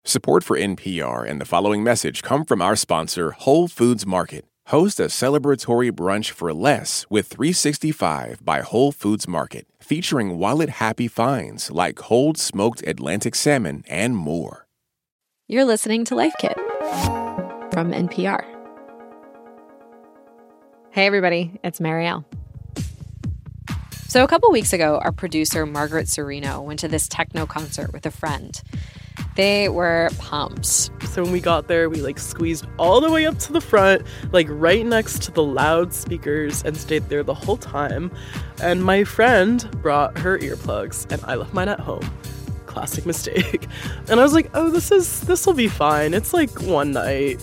Support for NPR and the following message come from our sponsor, Whole Foods Market. Host a celebratory brunch for less with 365 by Whole Foods Market, featuring wallet-happy finds like cold smoked Atlantic salmon and more. You're listening to Life Kit from NPR. Hey, everybody, it's Marielle. So a couple weeks ago, our producer, Margaret Cirino, went to this techno concert with a friend. They were pumped. So when we got there, we squeezed all the way up to the front, right next to the loudspeakers, and stayed there the whole time. And my friend brought her earplugs, and I left mine at home. Classic mistake. And I was like, oh, this will be fine. It's one night.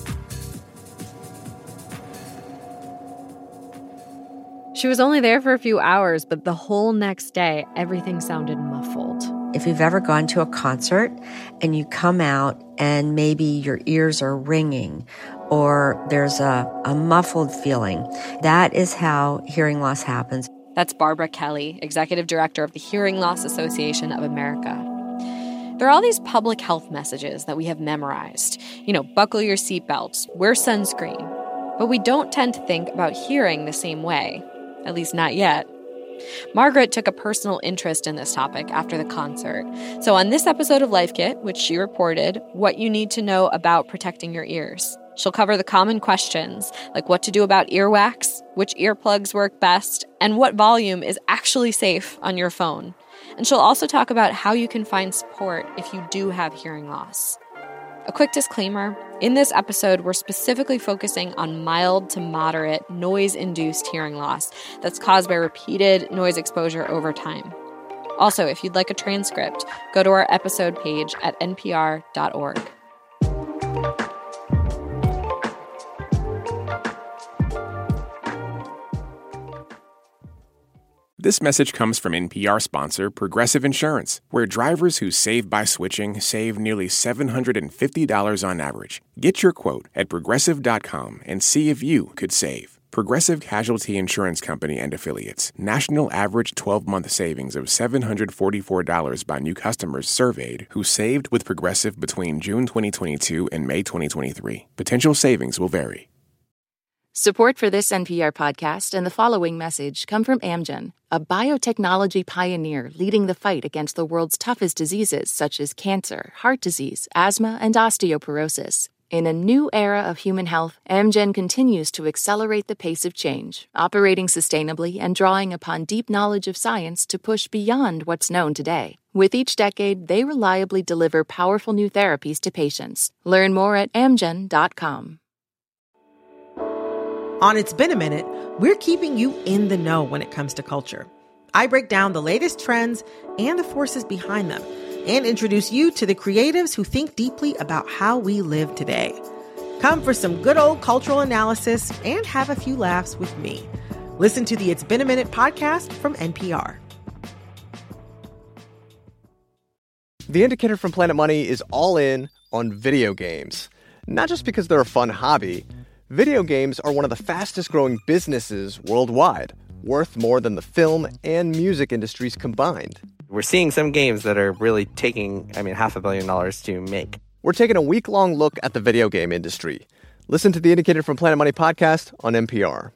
She was only there for a few hours, but the whole next day, everything sounded muffled. If you've ever gone to a concert and you come out and maybe your ears are ringing or there's a muffled feeling, that is how hearing loss happens. That's Barbara Kelly, Executive Director of the Hearing Loss Association of America. There are all these public health messages that we have memorized. Buckle your seatbelts, wear sunscreen. But we don't tend to think about hearing the same way, at least not yet. Margaret took a personal interest in this topic after the concert. So on this episode of Life Kit, which she reported, what you need to know about protecting your ears. She'll cover the common questions, like what to do about earwax, which earplugs work best, and what volume is actually safe on your phone. And she'll also talk about how you can find support if you do have hearing loss. A quick disclaimer, in this episode, we're specifically focusing on mild to moderate noise-induced hearing loss that's caused by repeated noise exposure over time. Also, if you'd like a transcript, go to our episode page at npr.org. This message comes from NPR sponsor Progressive Insurance, where drivers who save by switching save nearly $750 on average. Get your quote at Progressive.com and see if you could save. Progressive Casualty Insurance Company and Affiliates. National average 12-month savings of $744 by new customers surveyed who saved with Progressive between June 2022 and May 2023. Potential savings will vary. Support for this NPR podcast and the following message come from Amgen, a biotechnology pioneer leading the fight against the world's toughest diseases such as cancer, heart disease, asthma, and osteoporosis. In a new era of human health, Amgen continues to accelerate the pace of change, operating sustainably and drawing upon deep knowledge of science to push beyond what's known today. With each decade, they reliably deliver powerful new therapies to patients. Learn more at amgen.com. On It's Been a Minute, we're keeping you in the know when it comes to culture. I break down the latest trends and the forces behind them and introduce you to the creatives who think deeply about how we live today. Come for some good old cultural analysis and have a few laughs with me. Listen to the It's Been a Minute podcast from NPR. The Indicator from Planet Money is all in on video games. Not just because they're a fun hobby. Video games are one of the fastest growing businesses worldwide, worth more than the film and music industries combined. We're seeing some games that are really taking, $500 million to make. We're taking a week-long look at the video game industry. Listen to the Indicator from Planet Money podcast on NPR.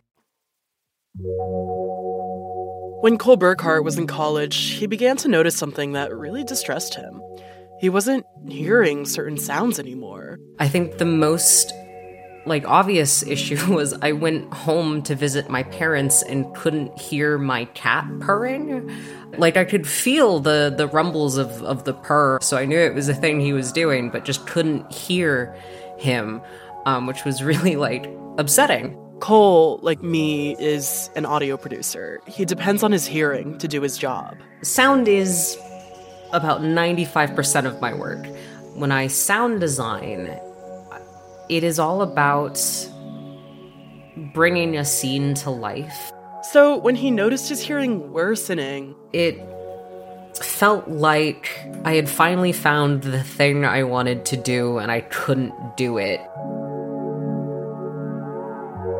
When Cole Burkhart was in college, he began to notice something that really distressed him. He wasn't hearing certain sounds anymore. I think the most obvious issue was I went home to visit my parents and couldn't hear my cat purring. I could feel the rumbles of the purr, so I knew it was a thing he was doing, but just couldn't hear him, which was really, upsetting. Cole, like me, is an audio producer. He depends on his hearing to do his job. Sound is about 95% of my work. When I sound design, it is all about bringing a scene to life. So when he noticed his hearing worsening, it felt like I had finally found the thing I wanted to do and I couldn't do it.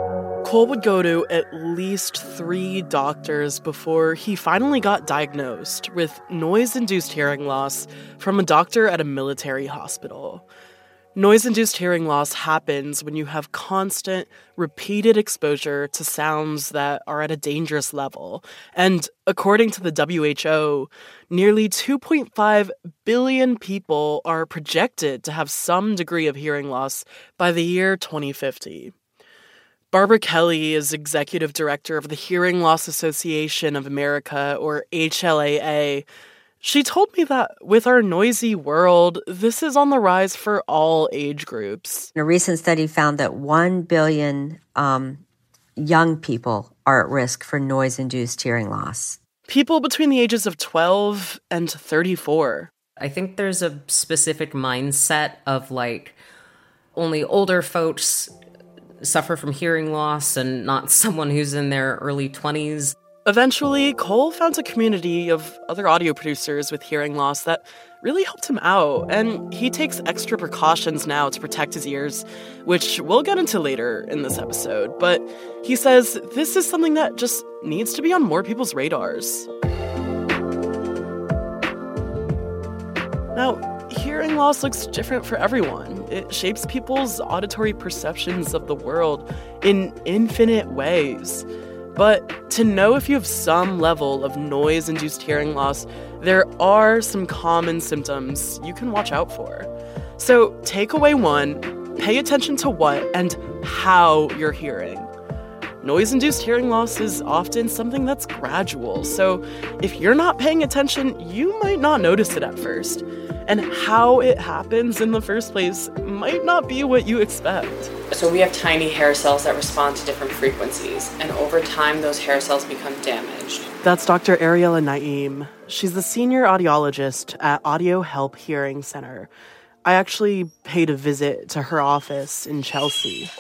Cole would go to at least 3 doctors before he finally got diagnosed with noise-induced hearing loss from a doctor at a military hospital. Noise-induced hearing loss happens when you have constant, repeated exposure to sounds that are at a dangerous level. And according to the WHO, nearly 2.5 billion people are projected to have some degree of hearing loss by the year 2050. Barbara Kelly is executive director of the Hearing Loss Association of America, or HLAA. She told me that with our noisy world, this is on the rise for all age groups. A recent study found that 1 billion young people are at risk for noise-induced hearing loss. People between the ages of 12 and 34. I think there's a specific mindset of like only older folks suffer from hearing loss and not someone who's in their early 20s. Eventually, Cole found a community of other audio producers with hearing loss that really helped him out, and he takes extra precautions now to protect his ears, which we'll get into later in this episode. But he says this is something that just needs to be on more people's radars. Now, hearing loss looks different for everyone. It shapes people's auditory perceptions of the world in infinite ways. But to know if you have some level of noise-induced hearing loss, there are some common symptoms you can watch out for. So takeaway 1, pay attention to what and how you're hearing. Noise-induced hearing loss is often something that's gradual, so if you're not paying attention, you might not notice it at first. And how it happens in the first place might not be what you expect. So we have tiny hair cells that respond to different frequencies, and over time those hair cells become damaged. That's Dr. Ariella Naim. She's the senior audiologist at Audio Help Hearing Center. I actually paid a visit to her office in Chelsea.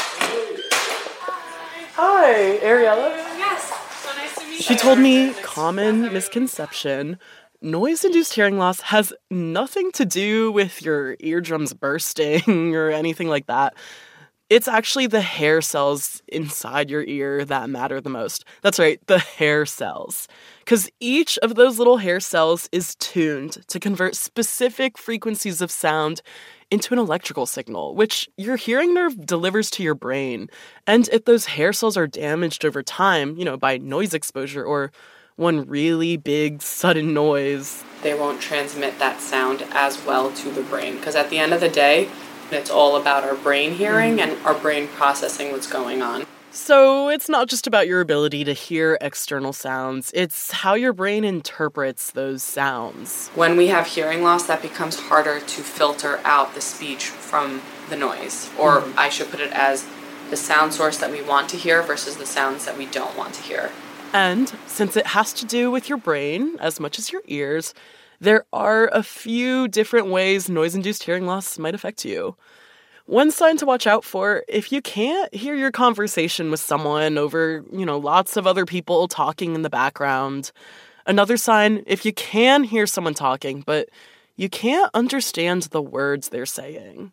Hi, Ariella. Yes, so nice to meet you. She told me common misconception. Noise-induced hearing loss has nothing to do with your eardrums bursting or anything like that. It's actually the hair cells inside your ear that matter the most. That's right, the hair cells. Because each of those little hair cells is tuned to convert specific frequencies of sound into an electrical signal, which your hearing nerve delivers to your brain. And if those hair cells are damaged over time, by noise exposure or one really big sudden noise, they won't transmit that sound as well to the brain. Because at the end of the day, it's all about our brain hearing and our brain processing what's going on. So it's not just about your ability to hear external sounds, it's how your brain interprets those sounds. When we have hearing loss, that becomes harder to filter out the speech from the noise. Or I should put it as the sound source that we want to hear versus the sounds that we don't want to hear. And since it has to do with your brain as much as your ears, there are a few different ways noise-induced hearing loss might affect you. One sign to watch out for, if you can't hear your conversation with someone over, lots of other people talking in the background. Another sign, if you can hear someone talking, but you can't understand the words they're saying.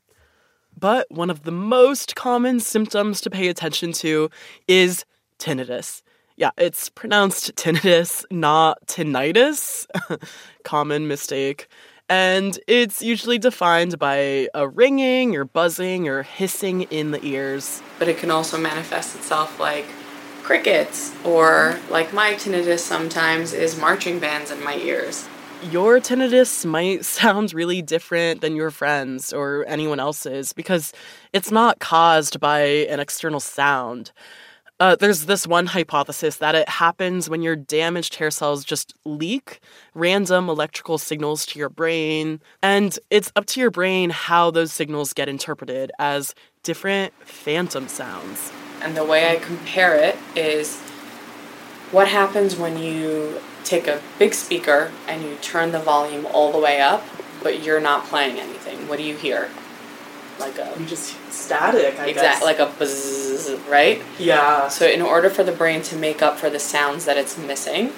But one of the most common symptoms to pay attention to is tinnitus. Yeah, it's pronounced tinnitus, not tinnitus. Common mistake. And it's usually defined by a ringing or buzzing or hissing in the ears. But it can also manifest itself like crickets, or like my tinnitus sometimes is marching bands in my ears. Your tinnitus might sound really different than your friends or anyone else's because it's not caused by an external sound. There's this one hypothesis that it happens when your damaged hair cells just leak random electrical signals to your brain, and it's up to your brain how those signals get interpreted as different phantom sounds. And the way I compare it is what happens when you take a big speaker and you turn the volume all the way up, but you're not playing anything. What do you hear? You just static, I guess. Like a buzz, right? Yeah. So in order for the brain to make up for the sounds that it's missing,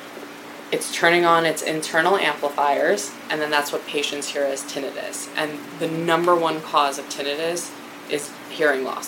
it's turning on its internal amplifiers, and then that's what patients hear as tinnitus. And the number one cause of tinnitus is hearing loss.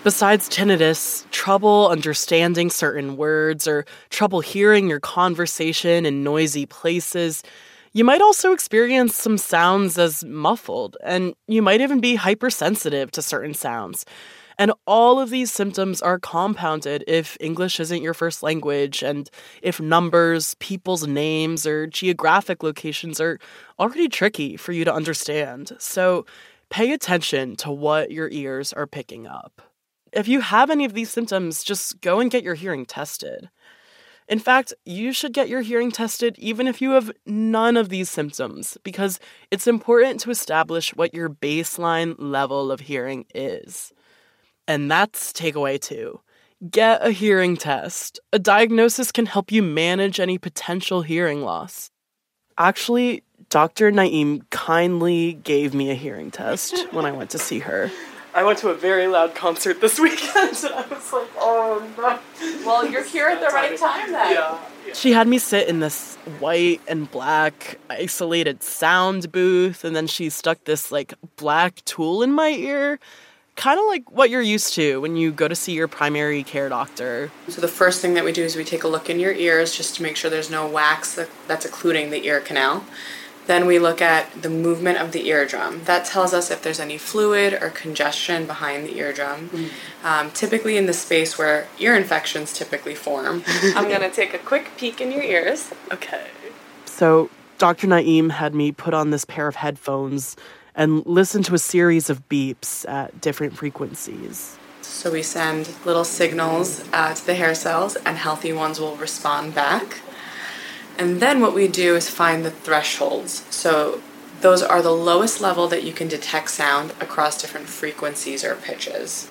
Besides tinnitus, trouble understanding certain words or trouble hearing your conversation in noisy places, you might also experience some sounds as muffled, and you might even be hypersensitive to certain sounds. And all of these symptoms are compounded if English isn't your first language and if numbers, people's names, or geographic locations are already tricky for you to understand. So pay attention to what your ears are picking up. If you have any of these symptoms, just go and get your hearing tested. In fact, you should get your hearing tested even if you have none of these symptoms, because it's important to establish what your baseline level of hearing is. And that's takeaway 2. Get a hearing test. A diagnosis can help you manage any potential hearing loss. Actually, Dr. Naeem kindly gave me a hearing test when I went to see her. I went to a very loud concert this weekend, and I was like, oh no. Well, you're here at the right time then. Yeah. She had me sit in this white and black isolated sound booth, and then she stuck this black tool in my ear. Kind of like what you're used to when you go to see your primary care doctor. So the first thing that we do is we take a look in your ears just to make sure there's no wax that's occluding the ear canal. Then we look at the movement of the eardrum. That tells us if there's any fluid or congestion behind the eardrum. Typically in the space where ear infections typically form. I'm going to take a quick peek in your ears. Okay. So Dr. Naeem had me put on this pair of headphones and listen to a series of beeps at different frequencies. So we send little signals to the hair cells, and healthy ones will respond back. And then what we do is find the thresholds. So those are the lowest level that you can detect sound across different frequencies or pitches.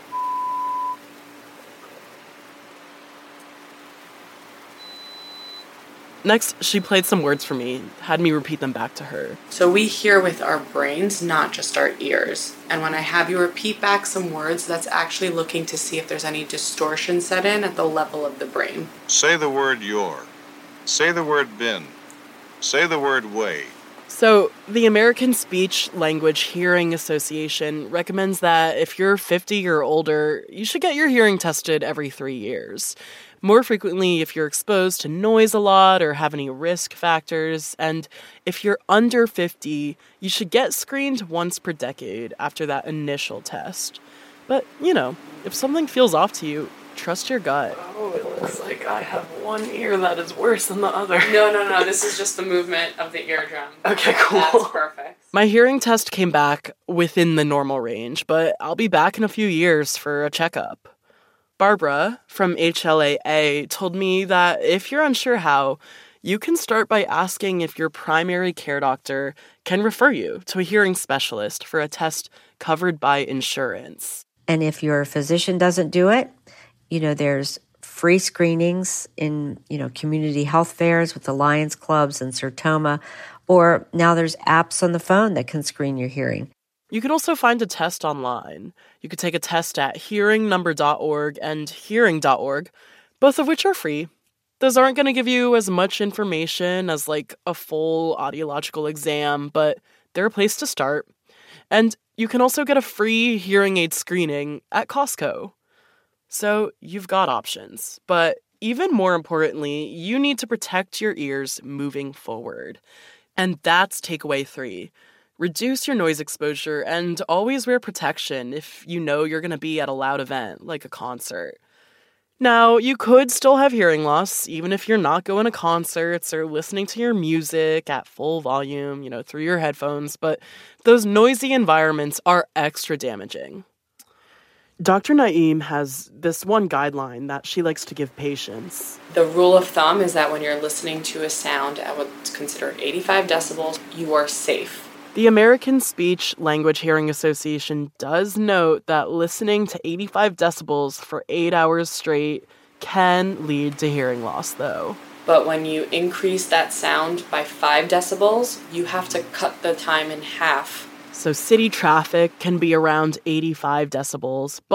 Next, she played some words for me, had me repeat them back to her. So we hear with our brains, not just our ears. And when I have you repeat back some words, that's actually looking to see if there's any distortion set in at the level of the brain. Say the word your. Say the word bin. Say the word way. So, the American Speech Language Hearing Association recommends that if you're 50 or older, you should get your hearing tested every 3 years. More frequently if you're exposed to noise a lot or have any risk factors, and if you're under 50, you should get screened once per decade after that initial test. But, if something feels off to you, trust your gut. Oh, it looks like I have one ear that is worse than the other. No, this is just the movement of the eardrum. Okay, cool. That's perfect. My hearing test came back within the normal range, but I'll be back in a few years for a checkup. Barbara from HLAA told me that if you're unsure how, you can start by asking if your primary care doctor can refer you to a hearing specialist for a test covered by insurance. And if your physician doesn't do it, there's free screenings in, community health fairs with the Lions Clubs and Sertoma, or now there's apps on the phone that can screen your hearing. You can also find a test online. You could take a test at hearingnumber.org and hearing.org, both of which are free. Those aren't going to give you as much information as a full audiological exam, but they're a place to start. And you can also get a free hearing aid screening at Costco. So you've got options, but even more importantly, you need to protect your ears moving forward. And that's takeaway 3. Reduce your noise exposure and always wear protection if you know you're going to be at a loud event, like a concert. Now, you could still have hearing loss, even if you're not going to concerts or listening to your music at full volume, through your headphones, but those noisy environments are extra damaging. Dr. Naeem has this one guideline that she likes to give patients. The rule of thumb is that when you're listening to a sound at what's considered 85 decibels, you are safe. The American Speech Language Hearing Association does note that listening to 85 decibels for 8 hours straight can lead to hearing loss, though. But when you increase that sound by 5 decibels, you have to cut the time in half. So city traffic can be around 85 decibels, but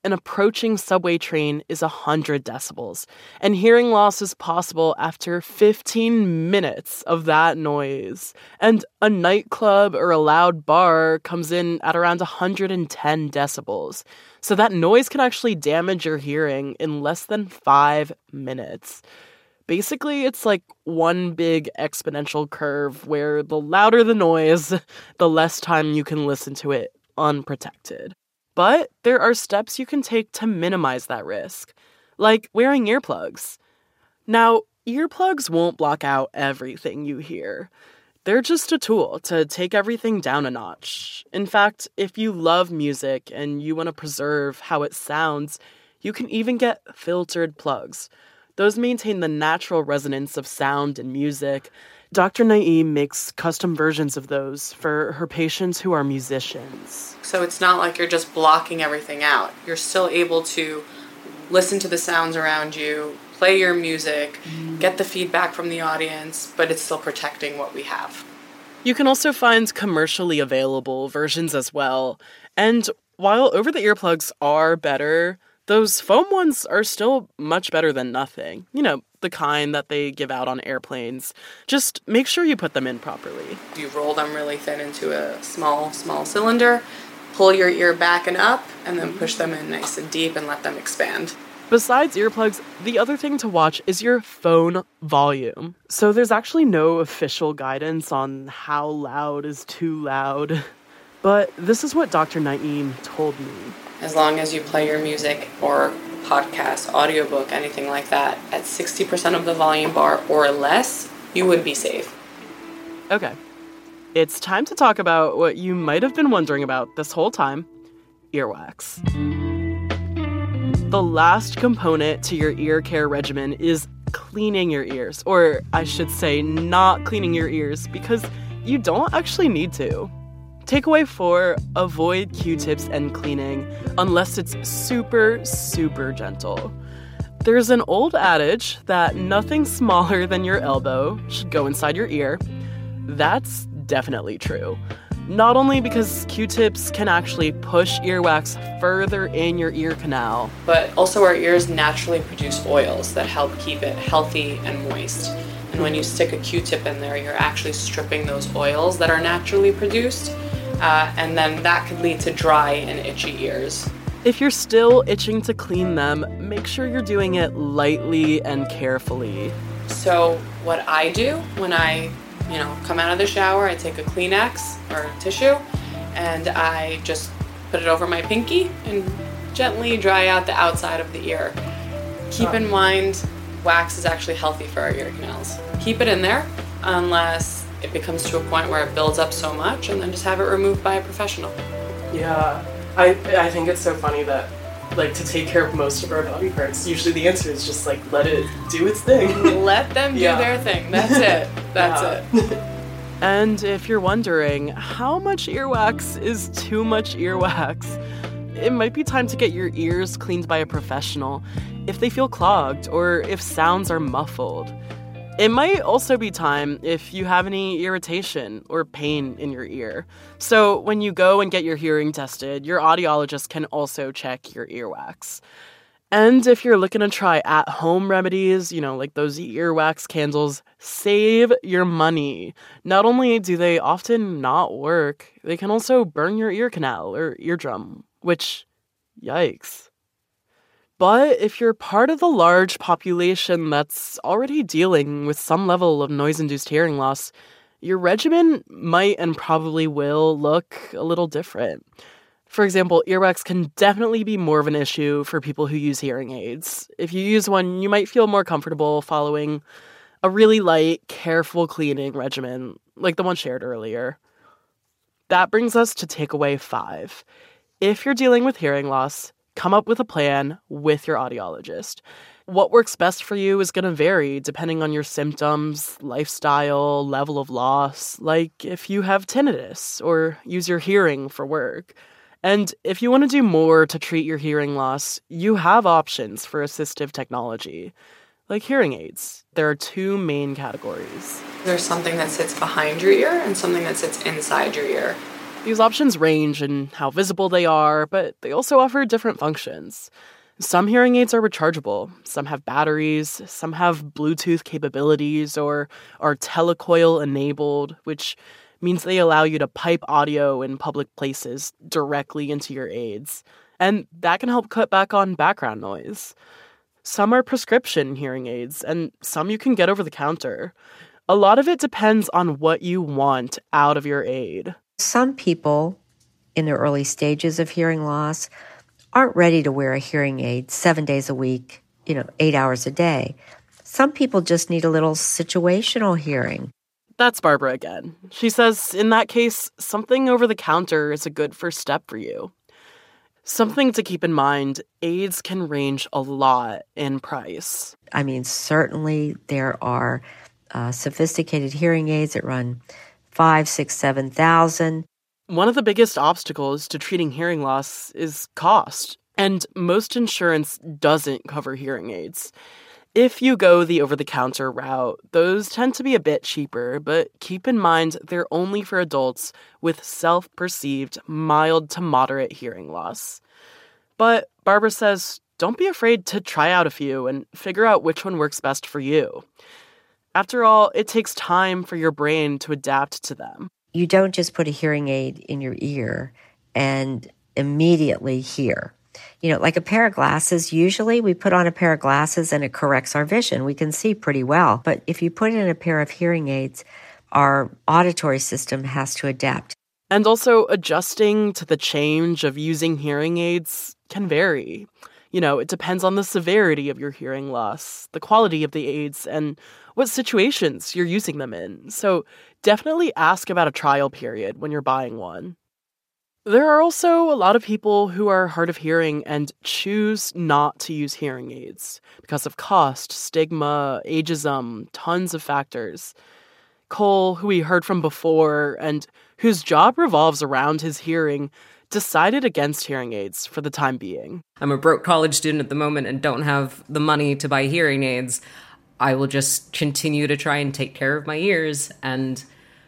an approaching subway train is 100 decibels, and hearing loss is possible after 15 minutes of that noise. And a nightclub or a loud bar comes in at around 110 decibels. So that noise can actually damage your hearing in less than 5 minutes. Basically, it's like one big exponential curve where the louder the noise, the less time you can listen to it unprotected. But there are steps you can take to minimize that risk, like wearing earplugs. Now, earplugs won't block out everything you hear. They're just a tool to take everything down a notch. In fact, if you love music and you want to preserve how it sounds, you can even get filtered plugs. Those maintain the natural resonance of sound and music. Dr. Naeem makes custom versions of those for her patients who are musicians. So it's not like you're just blocking everything out. You're still able to listen to the sounds around you, play your music, get the feedback from the audience, but it's still protecting what we have. You can also find commercially available versions as well. And while over-the-ear plugs are better, those foam ones are still much better than nothing. You know, the kind that they give out on airplanes. Just make sure you put them in properly. You roll them really thin into a small cylinder, pull your ear back and up, and then push them in nice and deep and let them expand. Besides earplugs, the other thing to watch is your phone volume. So there's actually no official guidance on how loud is too loud. But this is what Dr. Naeem told me. As long as you play your music or podcast, audiobook, anything like that, at 60% of the volume bar or less, you would be safe. Okay. It's time to talk about what you might have been wondering about this whole time, earwax. The last component to your ear care regimen is cleaning your ears, or I should say not cleaning your ears, because you don't actually need to. Takeaway 4, avoid Q-tips and cleaning unless it's super, super gentle. There's an old adage that nothing smaller than your elbow should go inside your ear. That's definitely true. Not only because Q-tips can actually push earwax further in your ear canal, but also our ears naturally produce oils that help keep it healthy and moist. And when you stick a Q-tip in there, you're actually stripping those oils that are naturally produced. And then that could lead to dry and itchy ears. If you're still itching to clean them, make sure you're doing it lightly and carefully. So what I do when I, come out of the shower, I take a Kleenex or tissue and I just put it over my pinky and gently dry out the outside of the ear. Keep in mind, wax is actually healthy for our ear canals. Keep it in there unless it becomes to a point where it builds up so much, and then just have it removed by a professional. Yeah, I think it's so funny that, to take care of most of our body parts, usually the answer is just, let it do its thing. Let them do their thing. That's it. That's it. And if you're wondering, how much earwax is too much earwax? It might be time to get your ears cleaned by a professional if they feel clogged or if sounds are muffled. It might also be time if you have any irritation or pain in your ear. So when you go and get your hearing tested, your audiologist can also check your earwax. And if you're looking to try at-home remedies, like those earwax candles, save your money. Not only do they often not work, they can also burn your ear canal or eardrum, which, yikes. But if you're part of the large population that's already dealing with some level of noise-induced hearing loss, your regimen might and probably will look a little different. For example, earwax can definitely be more of an issue for people who use hearing aids. If you use one, you might feel more comfortable following a really light, careful cleaning regimen, like the one shared earlier. That brings us to takeaway 5. If you're dealing with hearing loss, come up with a plan with your audiologist. What works best for you is going to vary depending on your symptoms, lifestyle, level of loss, like if you have tinnitus or use your hearing for work. And if you want to do more to treat your hearing loss, you have options for assistive technology, like hearing aids. There are 2 main categories. There's something that sits behind your ear and something that sits inside your ear. These options range in how visible they are, but they also offer different functions. Some hearing aids are rechargeable, some have batteries, some have Bluetooth capabilities or are telecoil-enabled, which means they allow you to pipe audio in public places directly into your aids. And that can help cut back on background noise. Some are prescription hearing aids, and some you can get over the counter. A lot of it depends on what you want out of your aid. Some people in the early stages of hearing loss aren't ready to wear a hearing aid 7 days a week, 8 hours a day. Some people just need a little situational hearing. That's Barbara again. She says, in that case, something over the counter is a good first step for you. Something to keep in mind, aids can range a lot in price. I mean, certainly there are sophisticated hearing aids that run $5,000, $6,000, $7,000. One of the biggest obstacles to treating hearing loss is cost, and most insurance doesn't cover hearing aids. If you go the over-the-counter route, those tend to be a bit cheaper, but keep in mind they're only for adults with self-perceived mild to moderate hearing loss. But Barbara says, don't be afraid to try out a few and figure out which one works best for you. After all, it takes time for your brain to adapt to them. You don't just put a hearing aid in your ear and immediately hear. Like a pair of glasses, usually we put on a pair of glasses and it corrects our vision. We can see pretty well. But if you put in a pair of hearing aids, our auditory system has to adapt. And also, adjusting to the change of using hearing aids can vary. It depends on the severity of your hearing loss, the quality of the aids, and what situations you're using them in. So definitely ask about a trial period when you're buying one. There are also a lot of people who are hard of hearing and choose not to use hearing aids because of cost, stigma, ageism, tons of factors. Cole, who we heard from before and whose job revolves around his hearing, decided against hearing aids for the time being. I'm a broke college student at the moment and don't have the money to buy hearing aids. I will just continue to try and take care of my ears and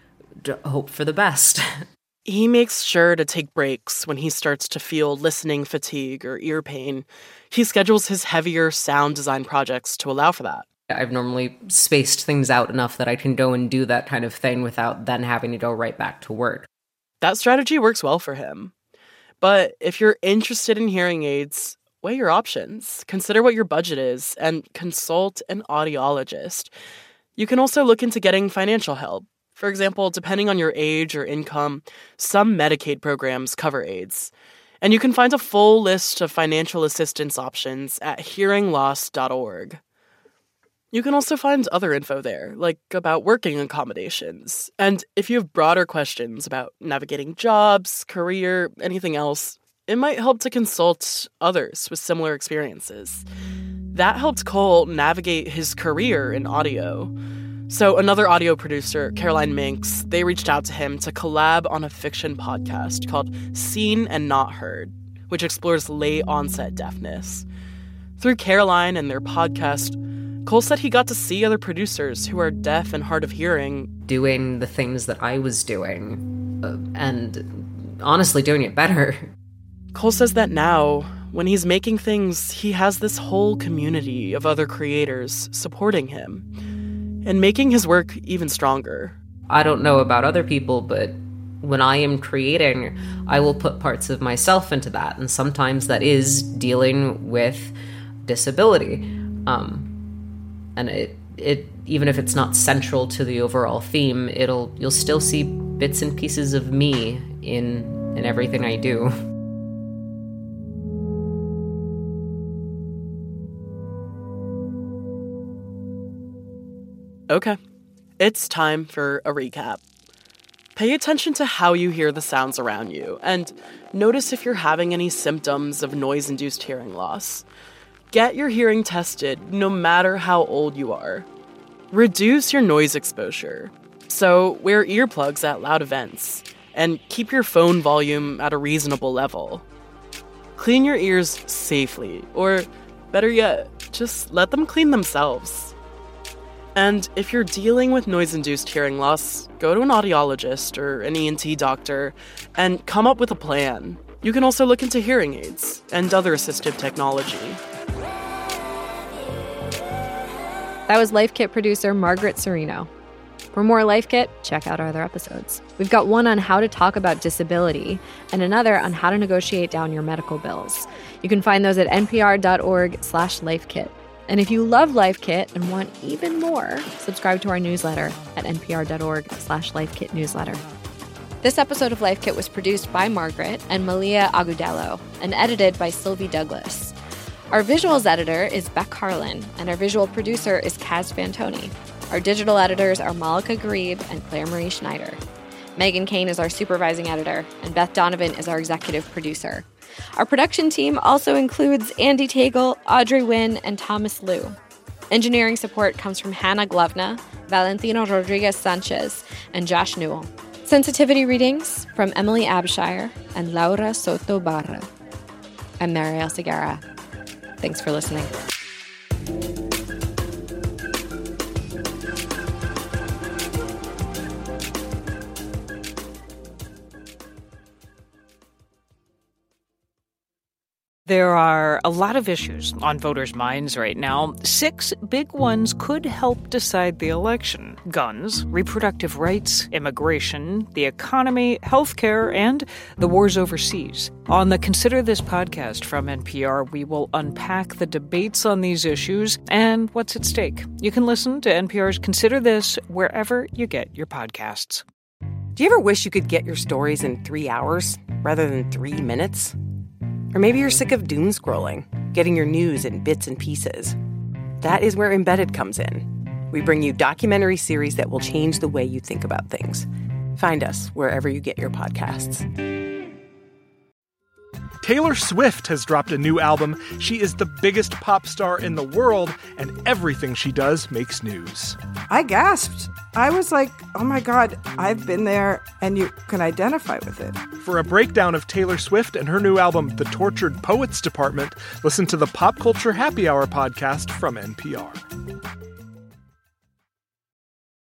hope for the best. He makes sure to take breaks when he starts to feel listening fatigue or ear pain. He schedules his heavier sound design projects to allow for that. I've normally spaced things out enough that I can go and do that kind of thing without then having to go right back to work. That strategy works well for him. But if you're interested in hearing aids, weigh your options, consider what your budget is, and consult an audiologist. You can also look into getting financial help. For example, depending on your age or income, some Medicaid programs cover aids. And you can find a full list of financial assistance options at hearingloss.org. You can also find other info there, like about working accommodations. And if you have broader questions about navigating jobs, career, anything else, it might help to consult others with similar experiences. That helped Cole navigate his career in audio. So another audio producer, Caroline Minks, they reached out to him to collab on a fiction podcast called Seen and Not Heard, which explores late-onset deafness. Through Caroline and their podcast, Cole said he got to see other producers who are deaf and hard of hearing doing the things that I was doing, and honestly doing it better. Cole says that now, when he's making things, he has this whole community of other creators supporting him and making his work even stronger. I don't know about other people, but when I am creating, I will put parts of myself into that, and sometimes that is dealing with disability. And it even if it's not central to the overall theme, you'll still see bits and pieces of me in everything I do. Okay, it's time for a recap. Pay attention to how you hear the sounds around you, and notice if you're having any symptoms of noise-induced hearing loss. Get your hearing tested, no matter how old you are. Reduce your noise exposure. So wear earplugs at loud events, and keep your phone volume at a reasonable level. Clean your ears safely, or better yet, just let them clean themselves. And if you're dealing with noise-induced hearing loss, go to an audiologist or an ENT doctor and come up with a plan. You can also look into hearing aids and other assistive technology. That was Life Kit producer Margaret Cirino. For more Life Kit, check out our other episodes. We've got one on how to talk about disability and another on how to negotiate down your medical bills. You can find those at npr.org/lifekit. And if you love Life Kit and want even more, subscribe to our newsletter at npr.org/lifekitnewsletter. This episode of Life Kit was produced by Margaret and Malia Agudelo and edited by Sylvie Douglas. Our visuals editor is Beck Harlan, and our visual producer is Kaz Fantoni. Our digital editors are Malika Garib and Claire Marie Schneider. Megan Kane is our supervising editor, and Beth Donovan is our executive producer. Our production team also includes Andy Tagle, Audrey Wynn, and Thomas Liu. Engineering support comes from Hannah Glovna, Valentino Rodriguez Sanchez, and Josh Newell. Sensitivity readings from Emily Abshire and Laura Soto Barra. I'm Mariel Segarra. Thanks for listening. There are a lot of issues on voters' minds right now. 6 big ones could help decide the election: guns, reproductive rights, immigration, the economy, healthcare, and the wars overseas. On the Consider This podcast from NPR, we will unpack the debates on these issues and what's at stake. You can listen to NPR's Consider This wherever you get your podcasts. Do you ever wish you could get your stories in 3 hours rather than 3 minutes? Or maybe you're sick of doom scrolling, getting your news in bits and pieces. That is where Embedded comes in. We bring you documentary series that will change the way you think about things. Find us wherever you get your podcasts. Taylor Swift has dropped a new album. She is the biggest pop star in the world, and everything she does makes news. I gasped. I was like, oh my God, I've been there, and you can identify with it. For a breakdown of Taylor Swift and her new album, The Tortured Poets Department, listen to the Pop Culture Happy Hour podcast from NPR.